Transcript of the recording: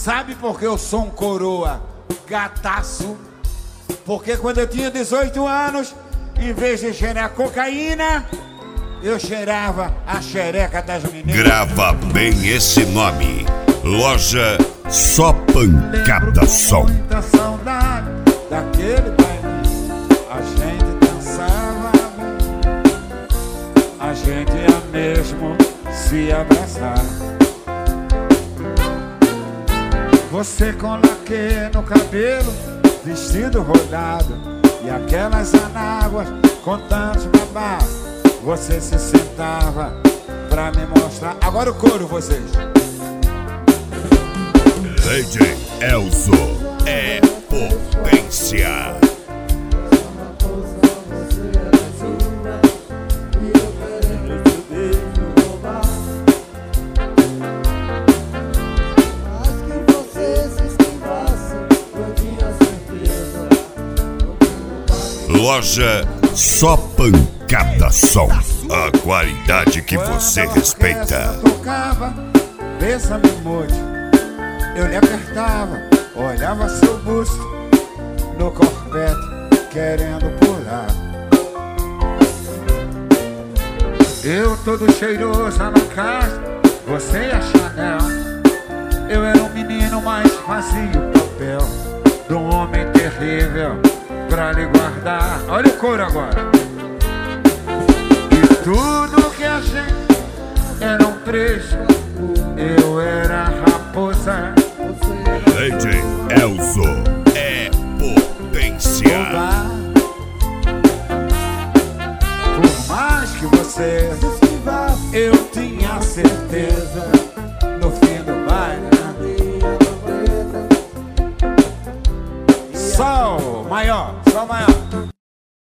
Sabe por que eu sou um coroa gataço? Porque quando eu tinha 18 anos, em vez de cheirar cocaína, eu cheirava a xereca das meninas. Grava bem esse nome. Loja Só Pancada Som. Muita saudade daquele baile. A gente dançava, a gente ia mesmo se abraçar. Você com laque no cabelo, vestido rodado, e aquelas anáguas com tantos babados. Você se sentava pra me mostrar. Agora o coro, vocês. DJ Elzo é potência. Loja Só Pancada Som. A qualidade que você respeita. Tocava, beiça-me moite. Eu lhe apertava, olhava seu busto no corpete, querendo pular. Eu todo cheiroso na casa, você e a Chanel. Eu era um menino, mas fazia o papel de um homem terrível pra lhe guardar. Olha o coro agora. E tudo que a gente era um trecho, eu era a raposa. DJ Elzo é potência. Por mais que você eu tinha certeza, no fim do baile, sol maior, sol maior.